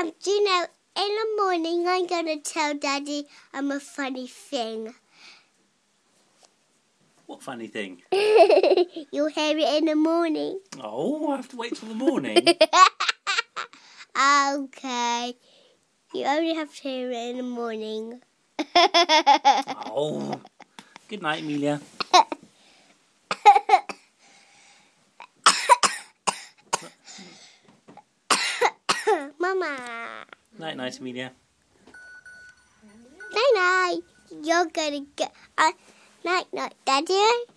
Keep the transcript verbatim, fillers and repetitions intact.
Um, do you know, in the morning I'm going to tell Daddy I'm a funny thing. What funny thing? You'll hear it in the morning. Oh, I have to wait till the morning. Okay. You only have to hear it in the morning. Oh. Good night, Amelia. Mama. Night, night, Amelia. Night, night. You're going to get... Uh, night, night, Daddy.